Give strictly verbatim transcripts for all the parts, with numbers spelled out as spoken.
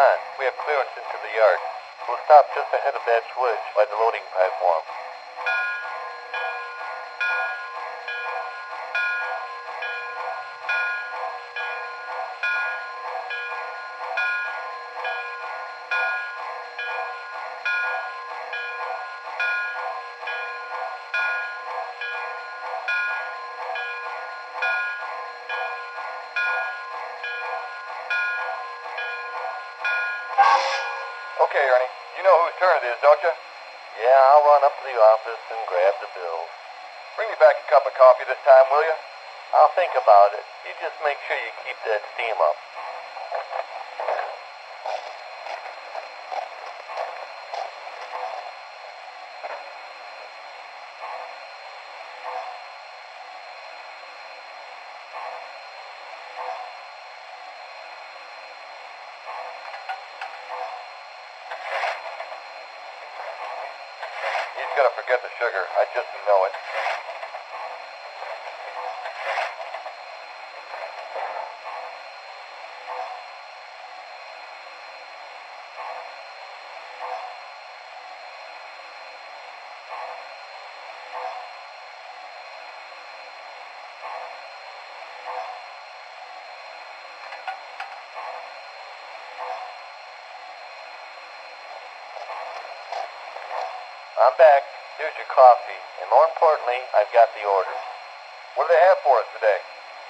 on. We have clearance into the yard. We'll stop just ahead of that switch by the loading platform. Okay, Ernie. You know whose turn it is, don't you? Yeah, I'll run up to the office and grab the bills. Bring me back a cup of coffee this time, will you? I'll think about it. You just make sure you keep that steam up. He's gonna forget the sugar. I just know it. I'm back. Here's your coffee. And more importantly, I've got the orders. What do they have for us today?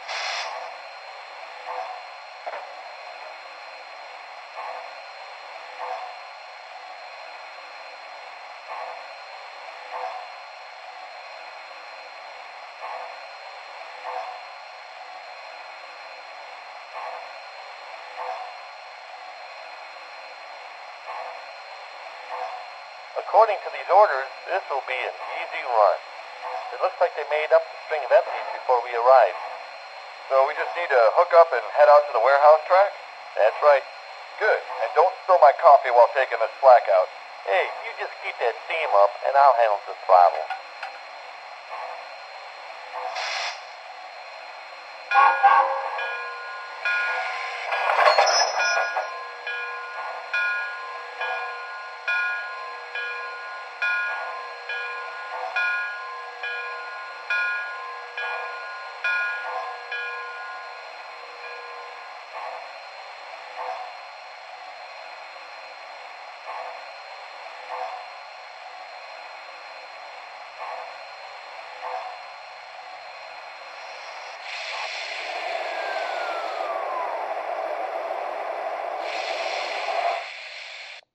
According to these orders, this will be an easy run. It looks like they made up the string of empties before we arrived. So we just need to hook up and head out to the warehouse track? That's right. Good. And don't spill my coffee while taking this slack out. Hey, you just keep that steam up and I'll handle the throttle.